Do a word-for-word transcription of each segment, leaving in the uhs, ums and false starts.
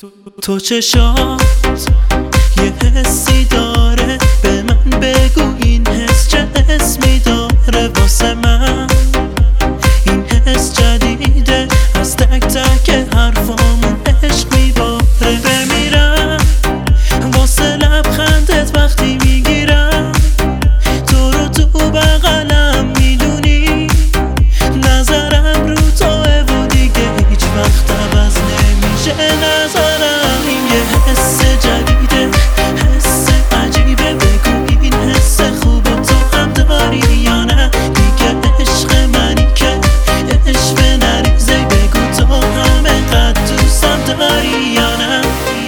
تو چشات یه حسی داره، به من بگو این حس چه اسمی داره. واسه من این حس جدیده، از تک تک حرفامون عشق میباره. بمیرم واسه لبخندت وقتی میگیرم تو رو تو بغلم، میدونی نظرم رو توه و دیگه هیچ وقت عوض نمیشه نظرم. این یه حس جدیده، حس عجیبه، بگو این حس خوبه تو هم داری یا نه. دیگه عشق منی که عشق نریزه، بگو تو هم اینقدر دوستم داری یا نه.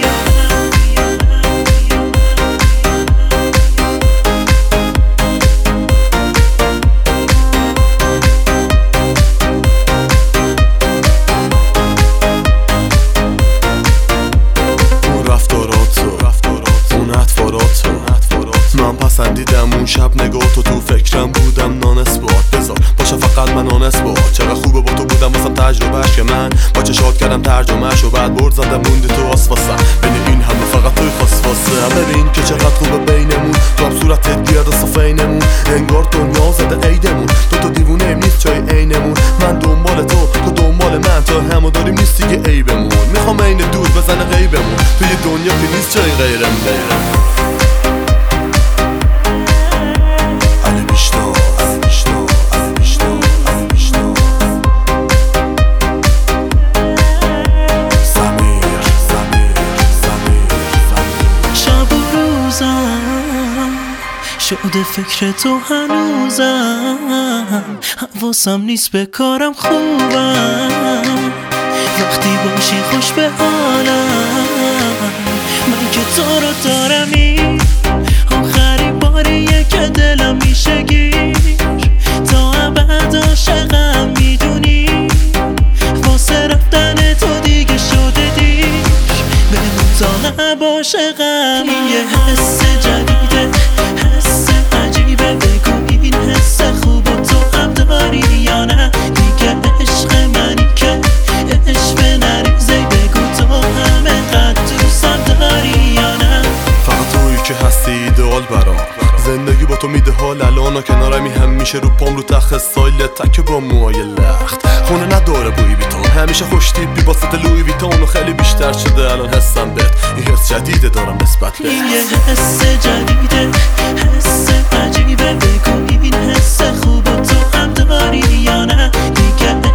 من پسندیدم اون شب نگاه تو، تو فکرم بودم نانسبات. بذار باشه فقط من نانسبات. چقدر خوبه با تو بودم واسم تجربهش که من با چشات کردم ترجمهش و بعد برد زدم موندی تو آسفاسم. بین این همه فقط توی خاصفاسه. ببین که چقدر خوبه بینمون، تو هم صورتت گرد صفینمون، انگار دنیا زده عیدمون. تو تو دیوونه ایم نیست جای عینمون، من دنبال تو تو دنبال من، تا همو داریم نیست دیگه عیبمون. میخوام عین دور بزنه غیبمون، توی دنیا که نیست جای غیرم غیرم. شده فکر تو هنوزم، حواسم نیست به کارم خوبم. وقتی باشی خوش به حالم، من که تو رو دارم. این آخرین باریه که دلم میشه گیر، تا ابد عاشقم، میدونی واسه رفتن تو دیگه شده دیر. بمون تا نباشقم. این یه حس جدیده، حس عجیبه، بگو این حس خوب و تو هم داری یا نه. دیگه عشق منی که عشق نریزه، بگو تو هم اینقدر دوستم داری یا نه. فقط تویی که هستی ایدئال برام، زندگی با تو میده حال الان. کنارمی هم میشه رو پام رو تخت سایل تک با موهای لخت. خونه نداره بوی بیتون، همیشه خوش تیپی با ست لوی ویتون و خیلی بیشتر شده الان حسم بهت. این حس جدیده دارم نسبت بهت. این یه حس جدیده، حس عجیبه، بگو این حس خوب و تو هم داری یا نه. دیگه